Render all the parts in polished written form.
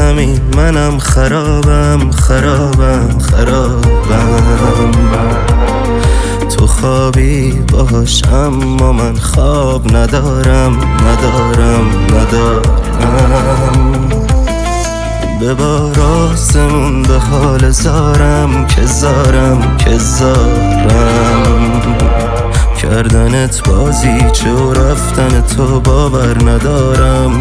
همین منم خرابم تو خوابی باش اما من خواب ندارم ببار آسمون به حال زارم که زارم کردنت بازیچه و رفتن تو باور ندارم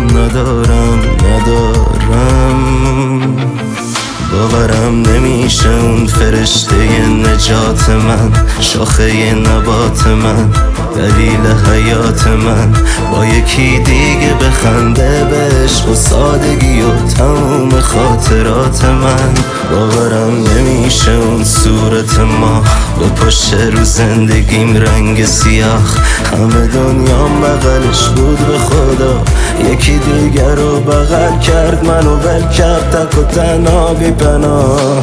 باورم نمیشه اون فرشته نجات من، شاخه نبات من، دلیل حیات من، با یکی دیگه بخنده به عشق و سادگی و تموم خاطرات من. باورم نمیشه اون صورت ما بپاشه رو زندگیم رنگ سیاه، همه دنیام بغلش بود به خدا، یکی دیگر رو بغل کرد منو ول کرد تک و تنها بی پناه.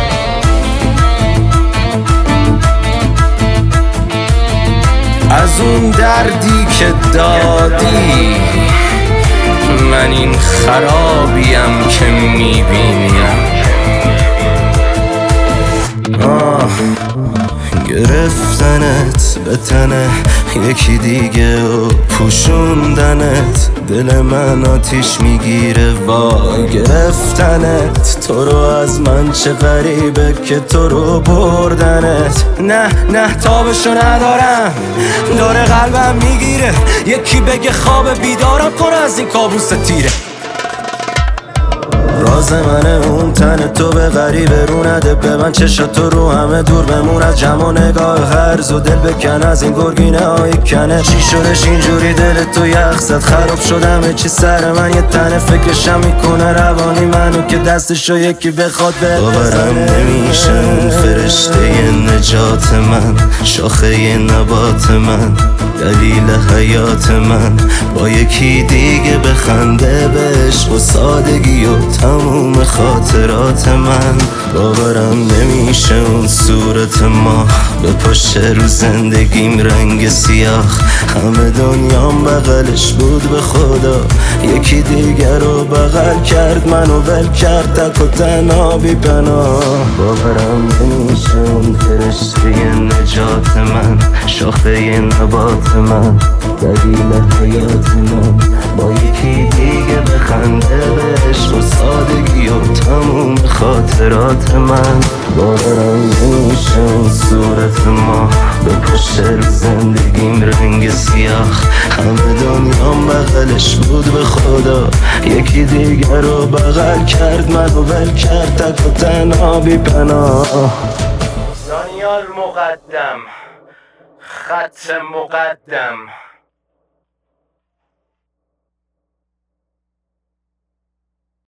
از اون دردی که دادی من این خرابیم که میبینیم، گرفتنت به تنه یکی دیگه و پوشوندنت دل من آتیش میگیره وای. گرفتنت تو رو از من چه غریبه که تو رو بردنت، نه تابشو ندارم داره قلبم میگیره، یکی بگه خواب بیدارم کن از این کابوس تیره. راز منه اون تن تو به غریبه رو نده به من، چشاتو رو همه دور بمون از جمع و نگاه هرز و دل بکن از این گرگینه های کنه. چی شدش اینجوری دل تو یخ زد خراب شدمه چی سر من یه تنه فکرشم میکنه روانی منو که دستشو یکی بخواد بزنه. باورم نمیشه اون فرشته نجات من، شاخه نبات من، دلیل حیات من، با یکی دیگه بخنده به عشق و سادگی و تموم خاطرات من. باورم نمیشه اون صورت ما بپاشه رو زندگیم رنگ سیاه، همه دنیام بغلش بود به خدا، یکی دیگر رو بغل کرد منو ول کرد تک و تنها بی پناه. باورم نمیشه اون فرشته نجات من، شاخه نبات من، دلیل حیات من، با یکی دیگه بخنده به عشق و سادگی و تموم خاطرات من. باورم نمیشه اون صورت ما بپاشه رو زندگیم رنگ سیاه، همه دنیام بغلش بود به خدا، یکی دیگر رو بغل کرد منو ول کرد تک و تنها بی پناه. دانیال مقدم، خط مقدم.